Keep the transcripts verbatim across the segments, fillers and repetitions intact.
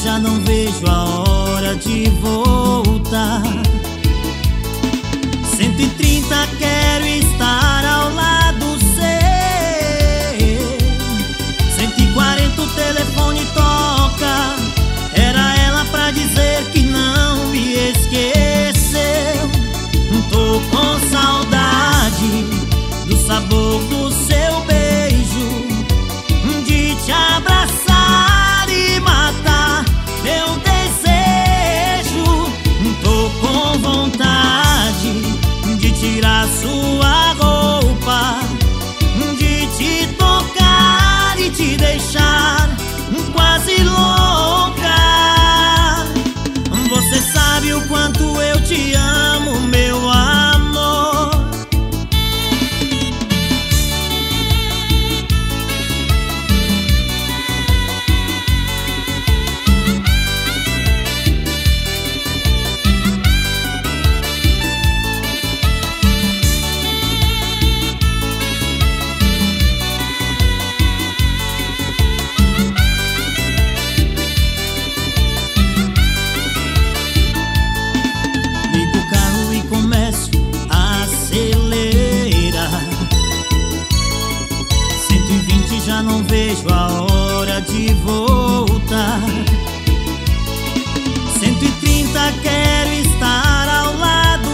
já não vejo a hora de voltar. Cento e trinta, quero estar ao lado seu. Cento e quarenta, o telefone toca. Era ela pra dizer que não me esqueceu. Tô com saudade do sabor do seu beijo, de te abraçar e matar meu desejo. Tô com vontade de tirar sua roupa, de te tocar e te deixar quase louca. Você sabe o quanto eu te amo, meu amor. Já não vejo a hora de voltar. Cento e trinta, quero estar ao lado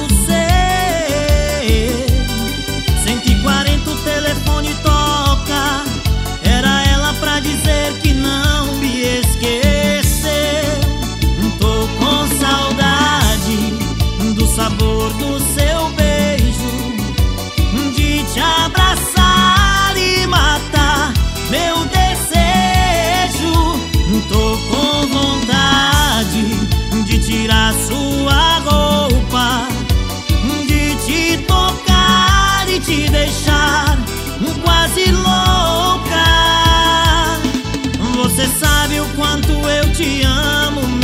seu. Cento e quarenta, o telefone toca. Era ela pra dizer que não me esqueceu. Tô com saudade do sabor do seu beijo, de te abraçar e matar meu desejo. Tô com vontade de tirar sua roupa, de te tocar e te deixar quase louca. Você sabe o quanto eu te amo,